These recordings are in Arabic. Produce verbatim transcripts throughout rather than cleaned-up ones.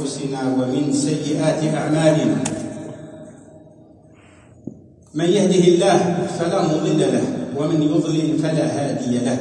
أنفسنا ومن سيئات أعمالنا. من يهده الله فلا مضل له ومن يضلل فلا هادي له.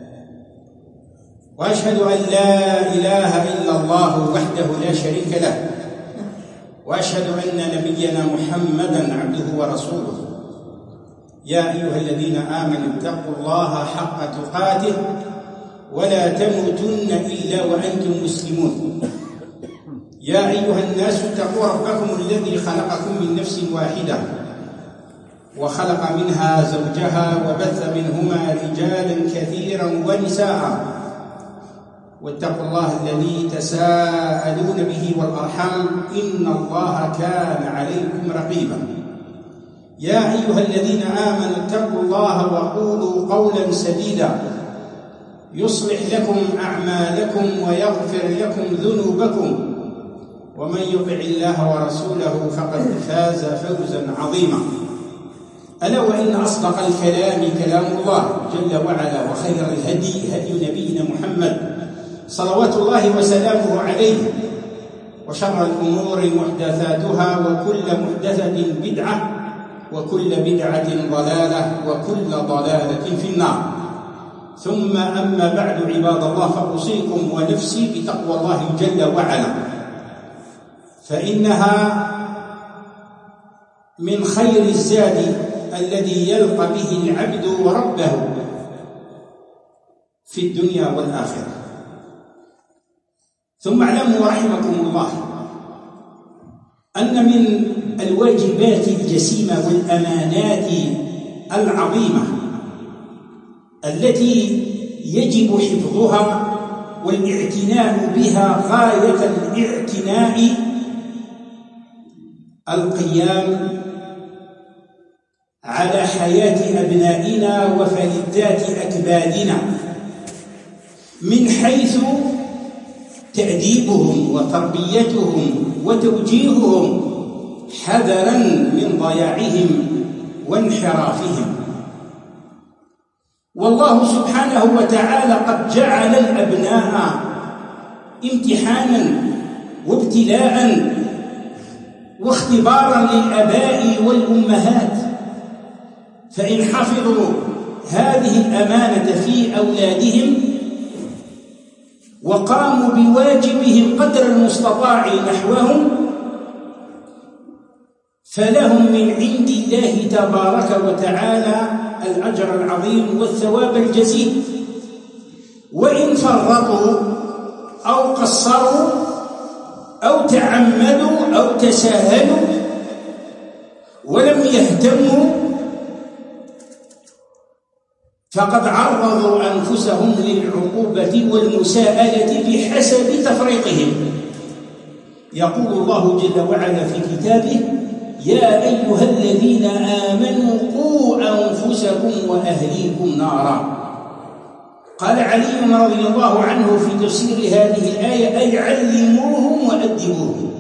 وأشهد أن لا إله إلا الله وحده لا شريك له، وأشهد أن نبينا محمدًا عبده ورسوله. يا أيها الذين آمنوا اتقوا الله حق تقاته ولا تموتن إلا وأنتم مسلمون. يا أيها الناس اتقوا ربكم الذي خلقكم من نفس واحدة وخلق منها زوجها وبث منهما رجالا كثيرا ونساء، واتقوا الله الذي تساءلون به والأرحام إن الله كان عليكم رقيبا. يا أيها الذين آمنوا اتقوا الله وقولوا قولا سديدا يصلح لكم أعمالكم ويغفر لكم ذنوبكم، ومن يطع الله ورسوله فقد فاز فوزا عظيما. ألا وإن أصدق الكلام كلام الله جل وعلا، وخير الهدي هدي نبينا محمد صلوات الله وسلامه عليه، وشر الأمور محدثاتها وكل محدثة بدعة وكل بدعة ضلالة وكل ضلالة في النار. ثم أما بعد، عباد الله، فأوصيكم ونفسي بتقوى الله جل وعلا، فإنها من خير الزاد الذي يلقى به العبد ربه في الدنيا والآخرة. ثم اعلموا رحمكم الله أن من الواجبات الجسيمة والأمانات العظيمة التي يجب حفظها والاعتناء بها غاية الاعتناء القيام على حياة أبنائنا وفلذات أكبادنا، من حيث تأديبهم وتربيتهم وتوجيههم حذرا من ضياعهم وانحرافهم. والله سبحانه وتعالى قد جعل الأبناء امتحانا وابتلاء واختبارا للآباء والأمهات، فإن حفظوا هذه الأمانة في أولادهم وقاموا بواجبهم قدر المستطاع نحوهم، فلهم من عند الله تبارك وتعالى الأجر العظيم والثواب الجزيل. وإن فرطوا أو قصروا أو تعمدوا أو تساهلوا ولم يهتموا فقد عرضوا أنفسهم للعقوبة والمساءلة بحسب تفريطهم. يقول الله جل وعلا في كتابه: يا أيها الذين آمنوا قوا أنفسكم وأهليكم نارا. قال علي رضي الله عنه في تفسير هذه الآية: أي علموهم وأدبوهم.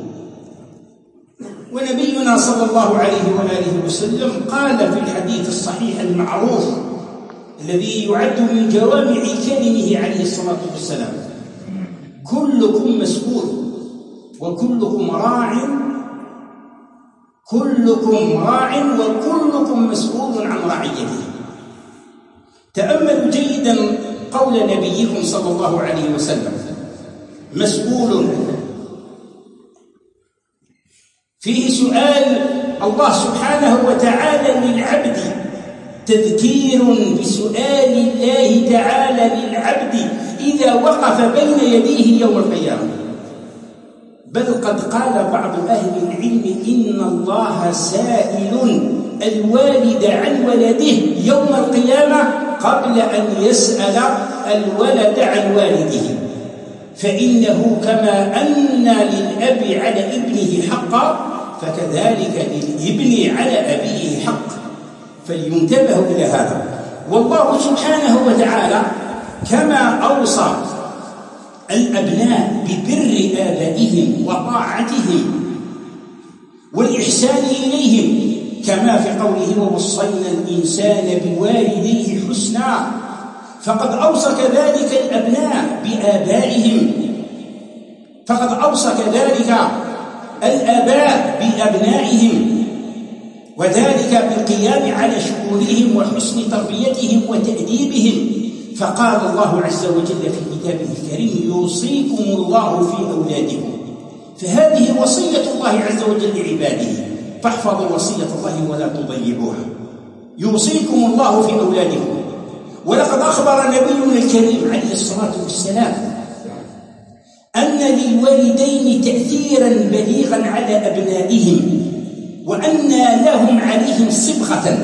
ونبينا صلى الله عليه وآله وسلم قال في الحديث الصحيح المعروف الذي يعد من جوامع كلمه عليه الصلاة والسلام: كلكم مسؤول وكلكم راع كلكم راع وكلكم مسؤول عن رعيته. تأملوا جيدا قول نبيكم صلى الله عليه وسلم: مسؤول، فيه سؤال الله سبحانه وتعالى للعبد، تذكير بسؤال الله تعالى للعبد إذا وقف بين يديه يوم القيامة. بل قد قال بعض أهل العلم إن الله سائل الوالد عن ولده يوم القيامة قبل أن يسأل الولد عن والده، فإنه كما أن للأب على ابنه حقا فكذلك للابن على أبيه حق، فلينتبه إلى هذا. والله سبحانه وتعالى كما أوصى الأبناء ببر آبائهم وطاعتهم والإحسان إليهم، كما في قوله: ووصينا الإنسان بوالديه حسنا، فقد أوصى كذلك الأبناء بآبائهم، فقد أوصى كذلك الآباء بأبنائهم، وذلك بالقيام على شؤونهم وحسن تربيتهم وتأديبهم. فقال الله عز وجل في كتابه الكريم: يوصيكم الله في أولادكم. فهذه وصية الله عز وجل لعباده، فاحفظوا وصية الله ولا تضيعوها. يوصيكم الله في أولادكم. ولقد أخبر نبينا الكريم عليه الصلاة والسلام أن للوالدين تأثيرا بليغا على أبنائهم، وأن لهم عليهم صبغة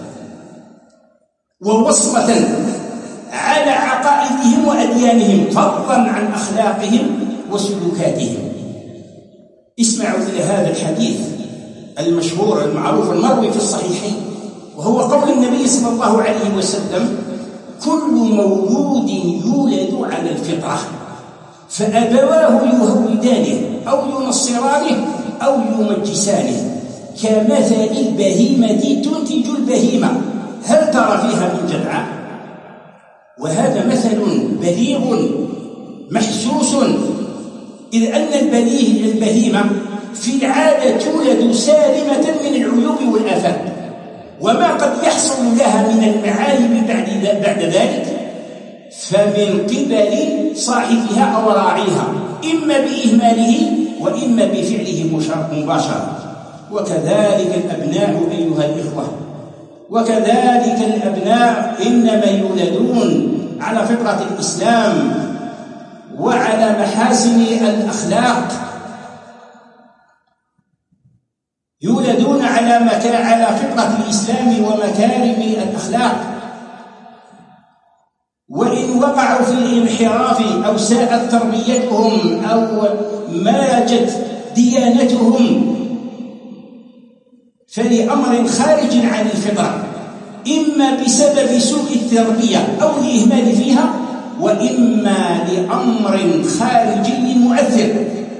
ووصمة على عقائدهم وأديانهم، فضلا عن أخلاقهم وسلوكاتهم. اسمعوا إلى هذا الحديث المشهور المعروف المروي في الصحيحين، وهو قول النبي صلى الله عليه وسلم: كل مولود يولد على الفطرة، فأبواه يهودانه أو ينصرانه أو يمجسانه، كمثل البهيمة تنتج البهيمة، هل ترى فيها من جدعاء؟ وهذا مثل بليغ محسوس، إذ أن البهيمة في العادة تولد سالمة من العيوب والآفات، وما قد يحصل لها من المعايب بعد بعد ذلك فمن قبل صاحبها أو راعيها، إما بإهماله وإما بفعله مباشرة. وكذلك الأبناء أيها الإخوة، وكذلك الأبناء إنما يولدون على فطرة الإسلام وعلى محاسن الأخلاق، يولدون على مكا... على فطرة الإسلام ومكارم الأخلاق. وإن وقعوا في الانحراف أو ساءت تربيتهم أو ماجت ديانتهم فلأمر خارج عن الفطرة، إما بسبب سوء التربية أو الإهمال فيها، وإما لأمر خارجي مؤثر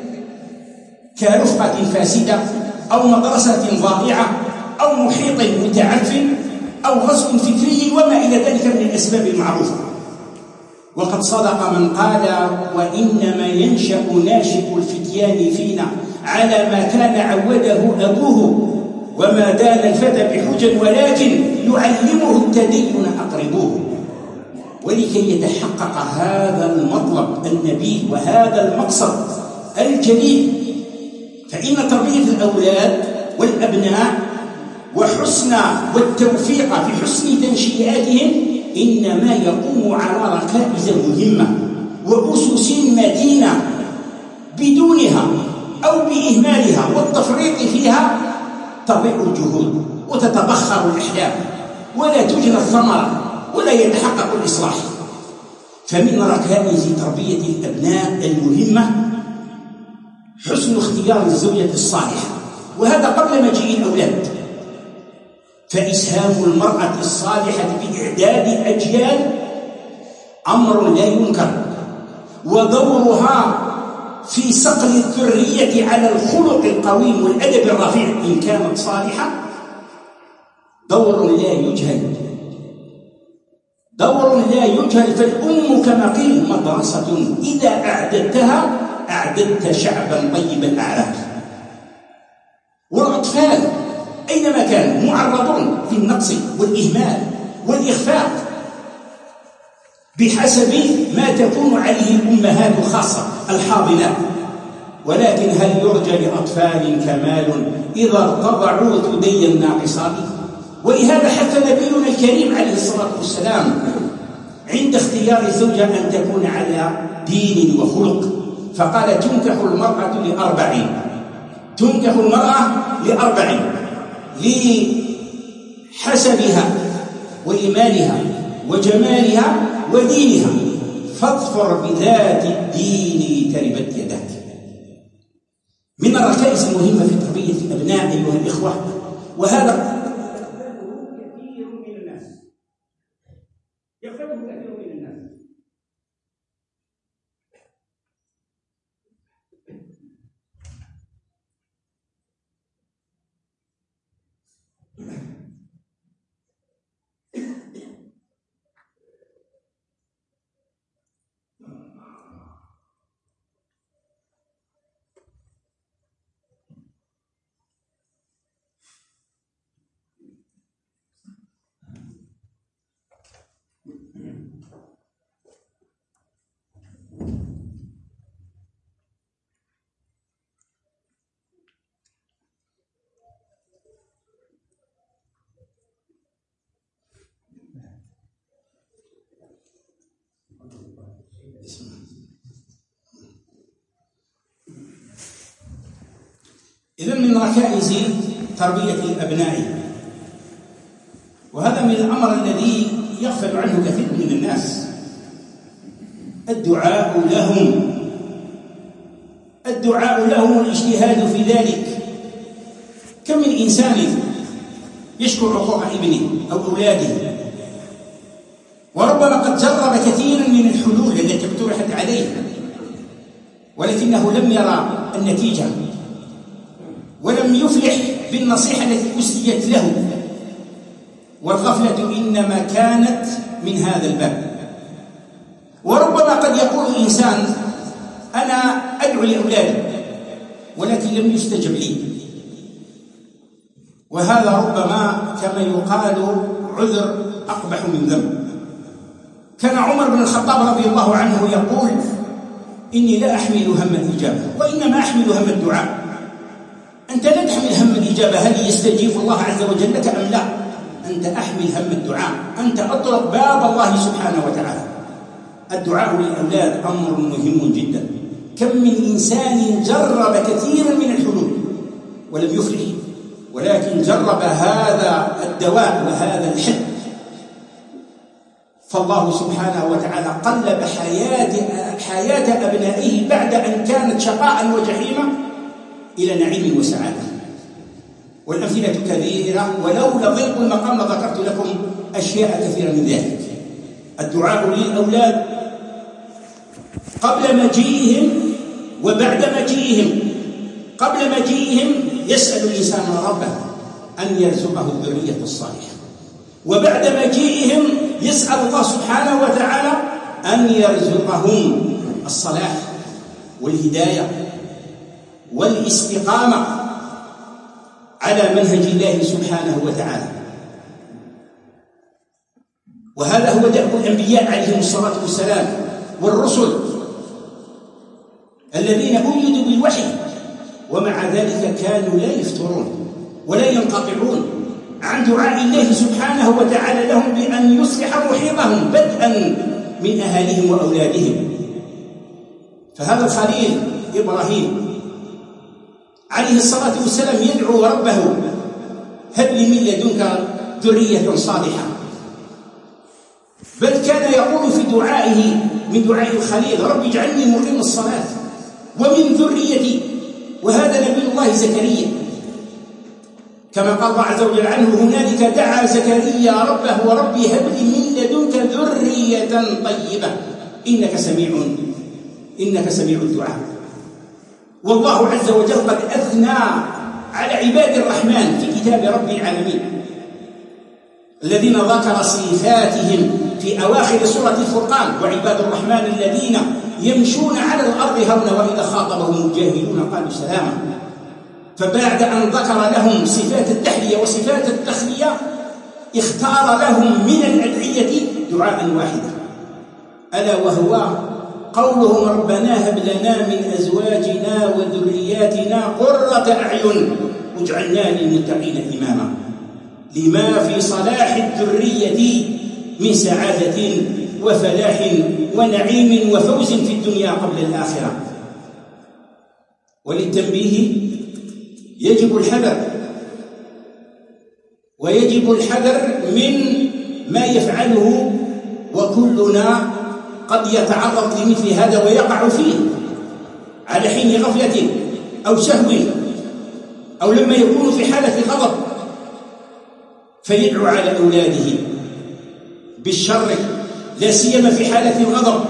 كرفقة فاسدة أو مدرسة ضائعة أو محيط متعفن أو غزو فكري وما إلى ذلك من الأسباب المعروفة. وقد صدق من قال: وإنما ينشأ ناشئ الفتيان فينا على ما كان عوده أبوه، وما دان الفتى بحجج ولكن يعلمه التدين أقربوه. ولكي يتحقق هذا المطلب النبيل وهذا المقصد الجليل، فإن تربية الأولاد والأبناء وحسن والتوفيق في حسن تنشئاتهم إنما يقوم على ركائز مهمة وأسس متينة، بدونها أو بإهمالها والتفريط فيها تضيع الجهود وتتبخر الأحلام ولا تجنى الثمرة ولا يتحقق الإصلاح. فمن ركائز تربية الأبناء المهمة حسن اختيار الزوجة الصالحة، وهذا قبل مجيء الأولاد. فإسهام المرأة الصالحة بإعداد أجيال أمر لا ينكر، ودورها في صقل الذرية على الخلق القويم والأدب الرفيع إن كانت صالحة دور لا يجهل، دور لا يجهل. فالأم كما قيل مدرسة إذا أعددتها أعددت شعبا طيب الأعراف. والأطفال أينما كانوا معرضون للنقص والإهمال والإخفاق بحسب ما تكون عليه الأمهات خاصة الحاضنات. ولكن هل يرجى لأطفال كمال إذا ارتضعوا ثدي الناقصات؟ ولهذا حث نبينا الكريم عليه الصلاة والسلام عند اختيار الزوجة أن تكون على دين وخلق، فقال: تنكح المرأة لأربع، تنكح المرأة لأربع: لحسبها وإيمانها وجمالها ودينها، فاظفر بذات الدين تربت يداك. من الركائز المهمة في تربية الأبناء أيها الإخوة، وهذا كثير من الناس يغفله كثير من الناس، إذن من ركائز تربية الأبناء، وهذا من الأمر الذي يغفل عنه كثير من الناس، الدعاء لهم الدعاء لهم والاجتهاد في ذلك. كم من إنسان يشكو عقوق ابنه أو أولاده، وربما قد جرب كثيرا من الحلول التي اقترحت عليه ولكنه لم يرى النتيجة ولم يفلح بالنصيحة التي أسديت له، والغفلة إنما كانت من هذا الباب. وربما قد يقول الإنسان أنا أدعو لأولادي ولكن لم يستجب لي، وهذا ربما كما يقال عذر أقبح من ذنب. كان عمر بن الخطاب رضي الله عنه يقول إني لا أحمل هم الإجابة وإنما أحمل هم الدعاء. أنت لا تحمل هم الإجابة هل يستجيب الله عز وجل لك أم لا، أنت أحمل هم الدعاء، أنت أطلق باب الله سبحانه وتعالى. الدعاء للأولاد أمر مهم جدا. كم من إنسان جرب كثيرا من الحلول ولم يفلح، ولكن جرب هذا الدواء وهذا الحل، فالله سبحانه وتعالى قلب حياة حياة أبنائه بعد أن كانت شقاء وجحيما إلى نعيم وسعادة. والأمثلة كثيرة، ولولا ضيق المقام لذكرت لكم أشياء كثيرة من ذلك. الدعاء للأولاد قبل مجيئهم وبعد مجيئهم. قبل مجيئهم يسأل الإنسان ربه أن يرزقه الذرية الصالحة، وبعد مجيئهم يسأل الله سبحانه وتعالى أن يرزقهم الصلاح والهداية والاستقامة على منهج الله سبحانه وتعالى. وهذا هو دأب الأنبياء عليهم الصلاة والسلام والرسل الذين أيدوا بالوحي، ومع ذلك كانوا لا يفترون ولا ينقطعون عن دعاء الله سبحانه وتعالى لهم بأن يصلح محيطهم بدءا من أهاليهم وأولادهم. فهذا الخليل إبراهيم عليه الصلاة والسلام يدعو ربه هب لي من لدنك ذرية صالحة، بل كان يقول في دعائه من دعاء الخليل رب اجعلني مقيم الصلاة ومن ذريتي، وهذا نبي الله زكريا كما قال الله عز وجل عنه هنالك دعا زكريا ربه وربي هب لي من لدنك ذرية طيبة إنك سميع إنك سميع الدعاء. والله عز وجل قد أثنى على عباد الرحمن في كتاب رب العالمين الذين ذكر صفاتهم في أواخر سورة الفرقان، وعباد الرحمن الذين يمشون على الأرض هونا وإذا خاطبهم الجاهلون قالوا سلاما. فبعد أن ذكر لهم صفات التحلية وصفات التخلية اختار لهم من الأدعية دعاء واحدا، ألا وهو قولهم ربنا هب لنا من أزواجنا وذرياتنا قرة أعين واجعلنا للمتقين إماما، لما في صلاح الذرية من سعادة وفلاح ونعيم وفوز في الدنيا قبل الآخرة. وللتنبيه يجب الحذر، ويجب الحذر من ما يفعله، وكلنا قد يتعرض لمثل هذا ويقع فيه على حين غفلة أو سهو أو لما يكون في حالة غضب، فيدعو على أولاده بالشر لا سيما في حالة الغضب،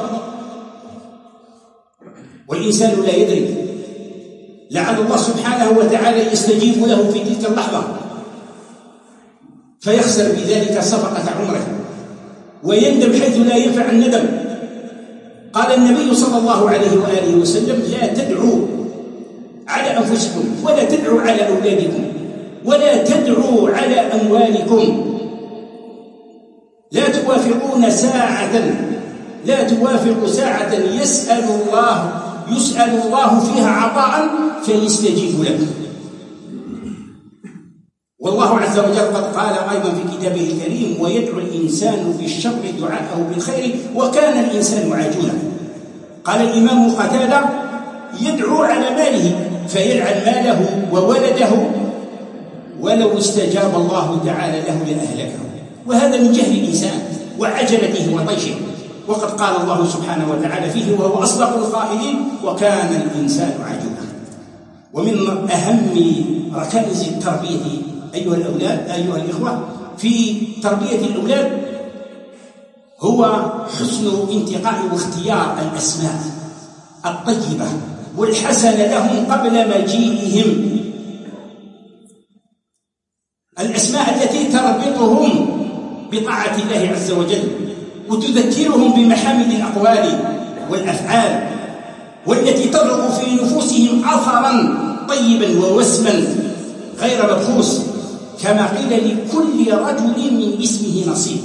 والإنسان لا يدري لعل الله سبحانه وتعالى يستجيب له في تلك اللحظة فيخسر بذلك صفقة عمره ويندم حيث لا ينفع الندم. قال النبي صلى الله عليه وآله وسلم لا تدعوا على أنفسكم ولا تدعوا على أولادكم ولا تدعوا على أموالكم، لا توافقون ساعة لا توافق ساعة يسأل الله يسأل الله فيها عطاء فيستجيب لكم. والله عز وجل قد قال أيضا في كتابه الكريم ويدعو الإنسان بالشر دعاءه بالخير وكان الإنسان عجولا. قال الإمام قتادة يدعو على ماله فيلعن ماله وولده، ولو استجاب الله تعالى له لأهلكه. وهذا من جهل الإنسان وعجلته وطيشه. وقد قال الله سبحانه وتعالى فيه وهو أصدق القائلين: وكان الإنسان عجولا. ومن أهم ركائز التربية أيها الأولاد أيها الإخوة في تربية الأولاد هو حسن انتقاء واختيار الأسماء الطيبة والحسنة لهم قبل مجيئهم، الأسماء التي تربطهم بطاعة الله عز وجل وتذكرهم بمحامد الأقوال والأفعال، والتي تضع في نفوسهم أثرا طيبا ووسما غير مبخوس، كما قيل لكل رجل من اسمه نصيب.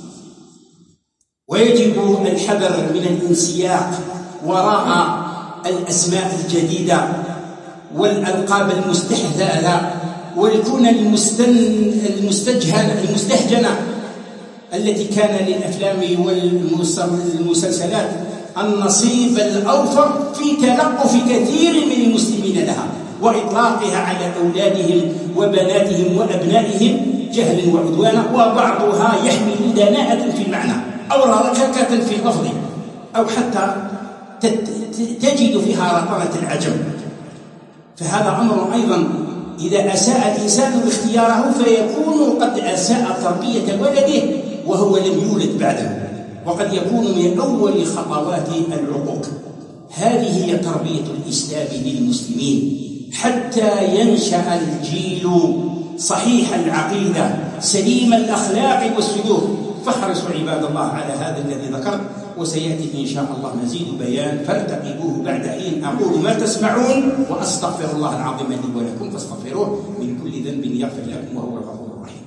ويجب الحذر من الانسياق وراء الأسماء الجديدة والألقاب المستحدثة والكنى المستجهنة المستهجنة التي كان للأفلام والمسلسلات النصيب الأوفر في تلقف كثير من المسلمين لها وإطلاقها على أولادهم وبناتهم وأبنائهم جهلا وعدوانا، وبعضها يحمل دناءة في المعنى أو ركاكة في اللفظ، أو حتى تجد فيها رطانة العجم. فهذا أمر أيضا إذا أساء الإنسان اختياره فيكون قد أساء تربية ولده وهو لم يولد بعده، وقد يكون من أول خطوات العقوق. هذه هي تربية الإسلام للمسلمين حتى ينشأ الجيل صحيح العقيدة سليم الأخلاق والسلوك. فاحرصوا عباد الله على هذا الذي ذكرت، وسيأتي إن شاء الله مزيد بيان فارتقبوه بعد حين. أقول ما تسمعون وأستغفر الله العظيم لي ولكم فاستغفروه من كل ذنب يغفر لكم وهو الغفور الرحيم.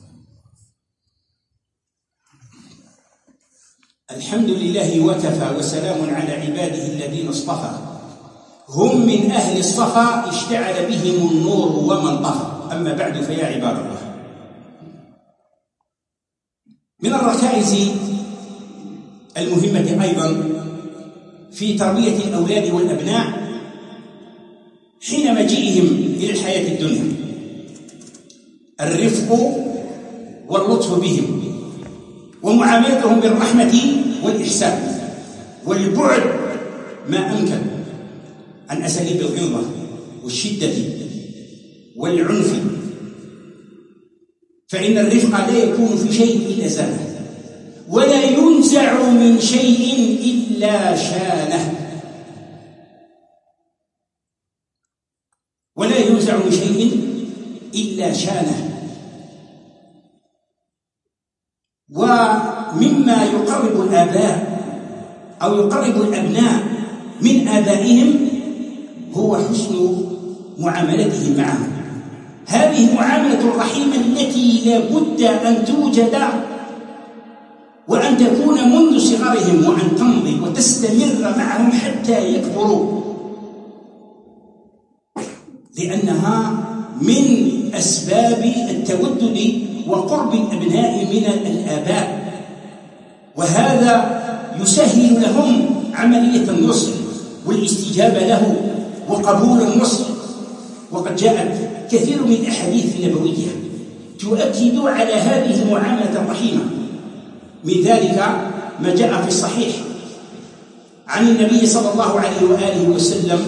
الحمد لله وكفى وسلام على عباده الذين اصطفى، هم من أهل الصفا اشتعل بهم النور ومن طفى. أما بعد فيا عباد الله، من الركائز المهمة أيضا في تربية الأولاد والأبناء حين مجيئهم إلى الحياة الدنيا الرفق واللطف بهم ومعاملتهم بالرحمة والإحسان والبعد ما أمكن عن أساليب الغلظة والشدة والعنف، فإن الرفق لا يكون في شيء إلا زانه، ولا ينزع من شيء إلا شانه، ولا ينزع من شيء إلا شانه. ومما يقرب الآباء أو يقرب الأبناء من آبائهم هو حسن معاملتهم معهم. هذه المعاملة الرحيمة التي لا بد أن توجد وأن تكون منذ صغرهم وأن تمضي وتستمر معهم حتى يكبروا، لأنها من أسباب التودد وقرب الأبناء من الآباء، وهذا يسهل لهم عملية النصر والاستجابة له وقبول النصر. وقد جاءت كثير من الأحاديث النبوية تؤكد على هذه المعاملة الرحيمة. من ذلك ما جاء في الصحيح عن النبي صلى الله عليه وآله وسلم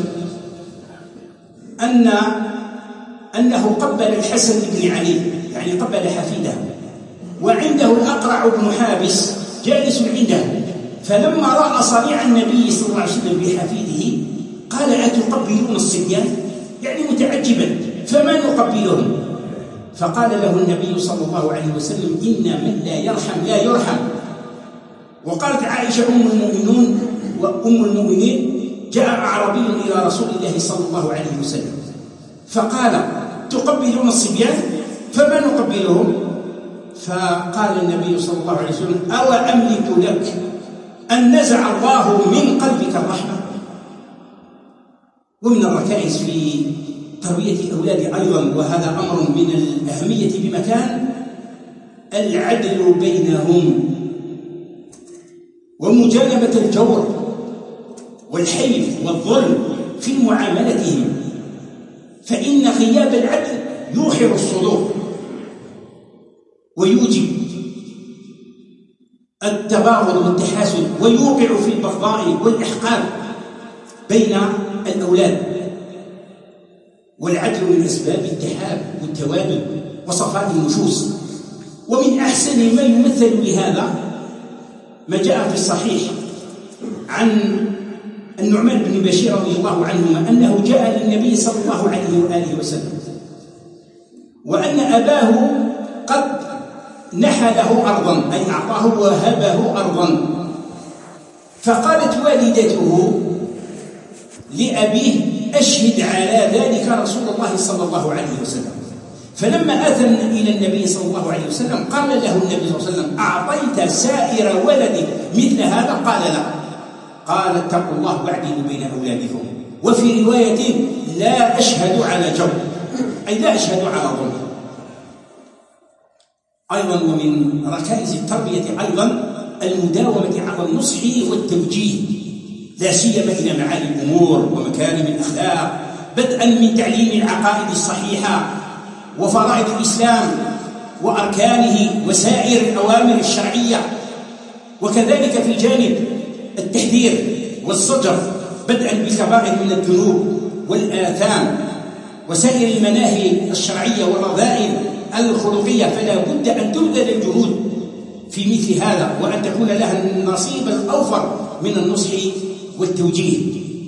أن أنه قبل الحسن بن علي، يعني قبل حفيده، وعنده الأقرع بن حابس جالس عنده، فلما رأى صنيع النبي صلى الله عليه وسلم بحفيده قال: أتقبلون الصبيان؟ يعني متعجبا، فما نقبلهم؟ فقال له النبي صلى الله عليه وسلم: إن من لا يرحم لا يرحم. وقالت عائشة أم المؤمنون وأم المؤمنين: جاء أعرابي إلى رسول الله صلى الله عليه وسلم فقال: تقبلون الصبيان؟ فما نقبلهم؟ فقال النبي صلى الله عليه وسلم: أو أملك لك أن نزع الله من قلبك الرحمة. ومن الركائز في تربية الأولاد أيضا، وهذا أمر من الأهمية بمكان، العدل بينهم ومجانبة الجور والحيف والظلم في معاملتهم، غياب العدل يوحر الصدور ويوجب التباغض والتحاسد ويوقع في البغضاء والإحقاد بين الأولاد. والعدل من أسباب التحاب والتوادد وصفاء النفوس. ومن أحسن ما يمثل بهذا ما جاء في الصحيح عن النعمان بن بشير رضي الله عنهما أنه جاء للنبي صلى الله عليه وآله وسلم وأن أباه قد نحله أرضا، أي أعطاه وهبه أرضا. فقالت والدته لأبيه أشهد على ذلك رسول الله صلى الله عليه وسلم. فلما أتى إلى النبي صلى الله عليه وسلم قال له النبي صلى الله عليه وسلم أعطيت سائر ولدك مثل هذا؟ قال لا. قال اتقوا الله واعدلوا بين أولادكم. وفي رواية لا أشهد على جور، أي لا أشهد على ظلم. أيضا ومن ركائز التربية أيضا المداومة على النصح والتوجيه، لا سيما إلى معالي الأمور ومكارم الأخلاق، بدءا من تعليم العقائد الصحيحة وفرائض الإسلام وأركانه وسائر الأوامر الشرعية، وكذلك في جانب التحذير والزجر بدءا بالكبائر من الذنوب والآثام وسائر المناهي الشرعية والرذائل الخلقية. فلا بد أن تبذل الجهود في مثل هذا وأن تكون لها النصيب الأوفر من النصح والتوجيه.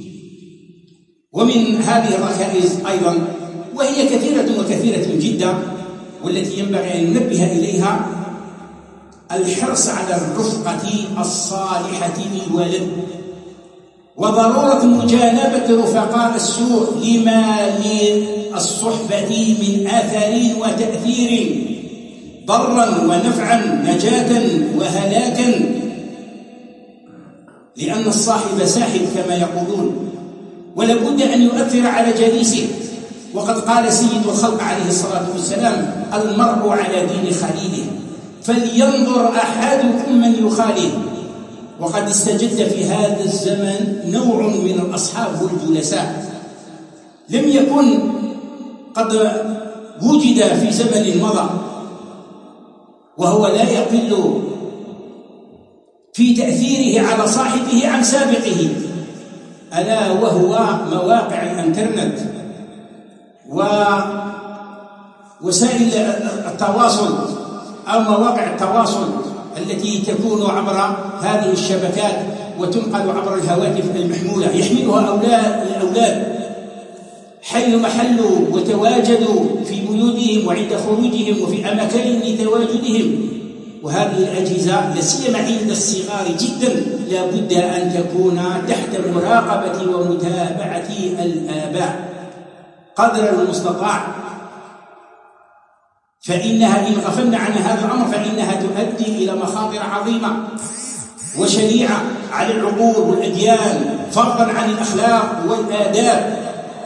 ومن هذه الركائز أيضا وهي كثيرة وكثيرة جدا والتي ينبغي أن ننبه إليها الحرص على الرفقة الصالحة للولد وضرورة مجانبة رفقاء السوء لما للصحبة من آثار وتأثير ضرا ونفعا نجاة وهلاكا، لأن الصاحب ساحب كما يقولون، ولابد أن يؤثر على جليسه. وقد قال سيد الخلق عليه الصلاة والسلام المرء على دين خليله فلينظر أحدكم من يخالل. وقد استجد في هذا الزمن نوع من الأصحاب والجلساء لم يكن قد وجد في زمن مضى، وهو لا يقل في تأثيره على صاحبه عن سابقه، ألا وهو مواقع الإنترنت ووسائل التواصل أو مواقع التواصل التي تكون عبر هذه الشبكات وتنقل عبر الهواتف المحمولة، يحملها أولاد الأولاد حيث محلوا وتواجدوا في بيوتهم وعند خروجهم وفي أماكن تواجدهم. وهذه الأجهزة لا سيما عند الصغار جدا لا بد أن تكون تحت مراقبة ومتابعة الآباء قدر المستطاع، فإنها إن غفلنا عن هذا الأمر فإنها تؤدي إلى مخاطر عظيمة وشنيعة على العقول والأديان، فضلا عن الأخلاق والآداب.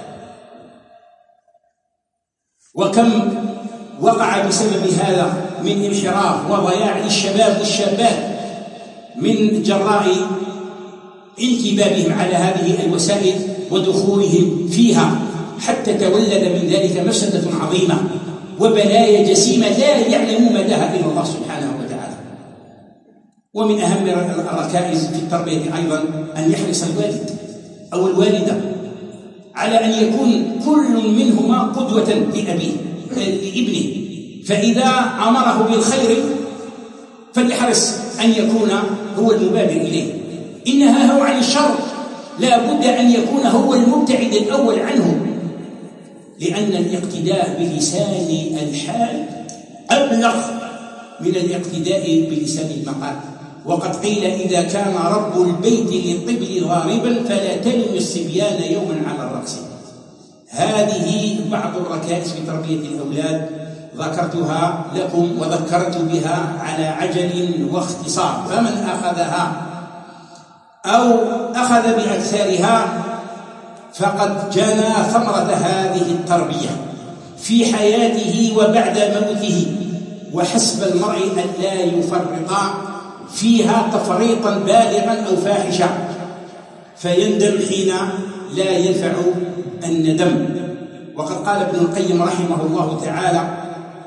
وكم وقع بسبب هذا من انحراف وضياع للشباب والشابات من جراء انكبابهم على هذه الوسائل ودخولهم فيها، حتى تولد من ذلك مفسدة عظيمة وبلايا جسيمة لا يعلم مداها إلا الله سبحانه وتعالى. ومن أهم الركائز في التربية أيضا أن يحرص الوالد أو الوالدة على أن يكون كل منهما قدوة لأبيه لابنه، فإذا أمره بالخير فليحرص أن يكون هو المبادر إليه، إن نهاه عن الشر لا بد أن يكون هو المبتعد الأول عنه، لأن الاقتداء بلسان الحال أبلغ من الاقتداء بلسان المقال. وقد قيل إذا كان رب البيت للطبل ضاربا فلا تلم الصبيان يوما على الرأس. هذه بعض الركائز في تربية الأولاد ذكرتها لكم وذكرت بها على عجل واختصار، فمن أخذها أو أخذ بأكثرها فقد جنى ثمرة هذه التربية في حياته وبعد موته. وحسب المرء أن لا يفرط فيها تفريطا بالغا أو فاحشا فيندم حين لا ينفع الندم. وقد قال ابن القيم رحمه الله تعالى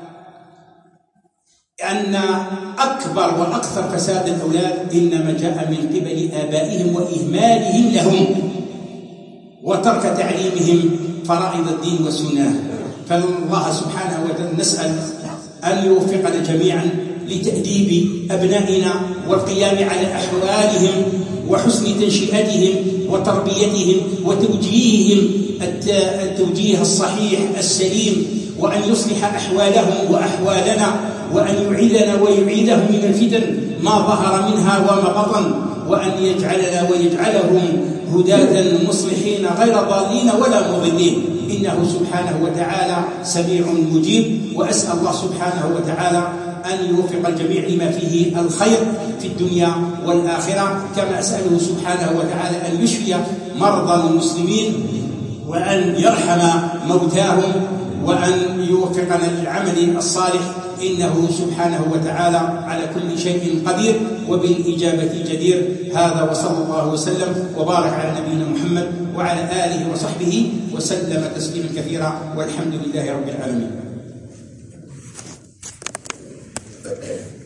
أن أكبر وأكثر فساد الأولاد إنما جاء من قبل آبائهم وإهمالهم لهم وترك تعليمهم فرائض الدين والسنة. فالله سبحانه وتعالى نسأل أن يوفقنا جميعا لتأديب أبنائنا والقيام على أحوالهم وحسن تنشئتهم وتربيتهم وتوجيههم التوجيه الصحيح السليم، وأن يصلح أحوالهم وأحوالنا، وأن يعيذنا ويعيدهم من الفتن ما ظهر منها وما بطن، وأن يجعلنا ويجعلهم هداة مصلحين غير ضالين ولا مضلين، إنه سبحانه وتعالى سميع مجيب. وأسأل الله سبحانه وتعالى أن يوفق الجميع لما فيه الخير في الدنيا والآخرة، كما أسأله سبحانه وتعالى أن يشفي مرضى المسلمين وأن يرحم موتاهم وأن يوفقنا للعمل الصالح، إنه سبحانه وتعالى على كل شيء قدير وبالإجابة جدير. هذا وصلى الله وسلم وبارك على نبينا محمد وعلى آله وصحبه وسلم تسليما كثيرا، والحمد لله رب العالمين.